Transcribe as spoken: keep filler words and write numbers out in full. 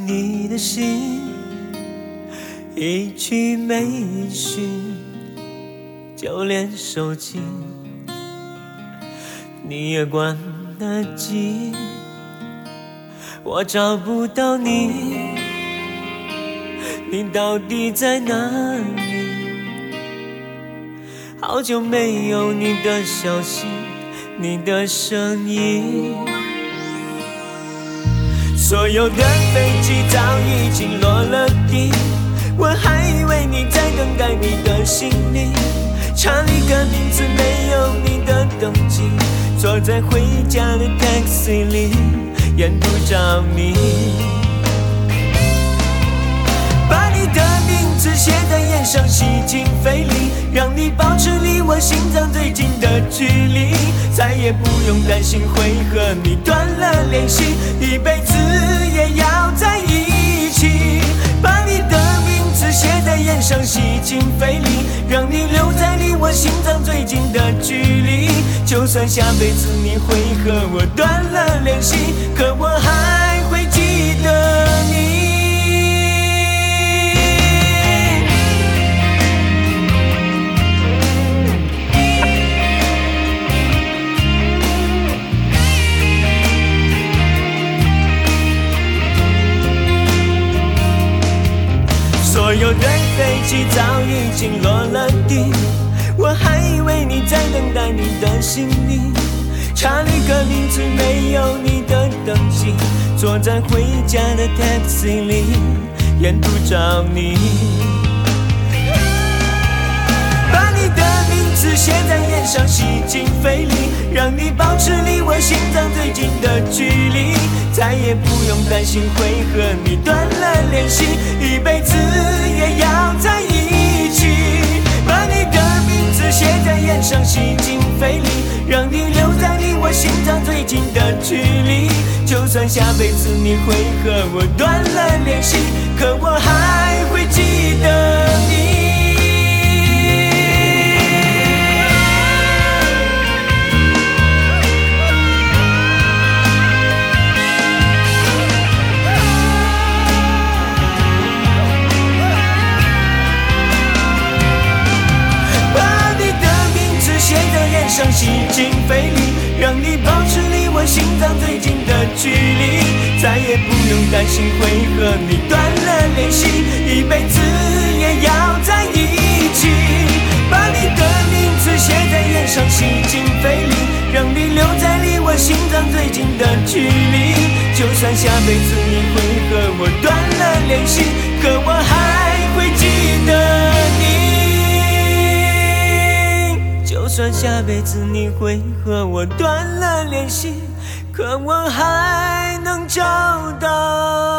你的心，一句没讯，就连手机你也关得紧。我找不到你，你到底在哪里？好久没有你的消息，你的声音。所有的飞机早已经落了地，我还以为你在等待你的行李，查了一个名字没有你的登记，坐在回家的 taxi 里沿途找你，把你的名字写在眼上，吸进肺里，让你保持离我心脏最近的距离，再也不用担心会和你断了联系，一辈子也要在一起。把你的名字写在眼上，吸进肺里，让你留在离我心脏最近的距离，就算下辈子你会和我断了联系，可我还会记得你。所有的飞机早已经落了地，我还以为你在等待你的行李，查了一个名字没有你的登记，坐在回家的 taxi 里沿途找你，把你的名字写在眼上，吸进肺里，让你保持离我心脏最近的距离，再也不用担心会和你断了联系，一辈子也要在一起。把你的名字写在眼上，吸进肺里，让你留在离我心脏最近的距离，就算下辈子你会和我断了联系，可我还会记得你。上吸进肺里，让你保持离我心脏最近的距离，再也不用担心会和你断了联系，一辈子也要在一起。把你的名字写在眼上，吸进肺里，让你留在离我心脏最近的距离，就算下辈子你会和我断了联系，可我还会记得你。就算下辈子你会和我断了联系，可我还能找到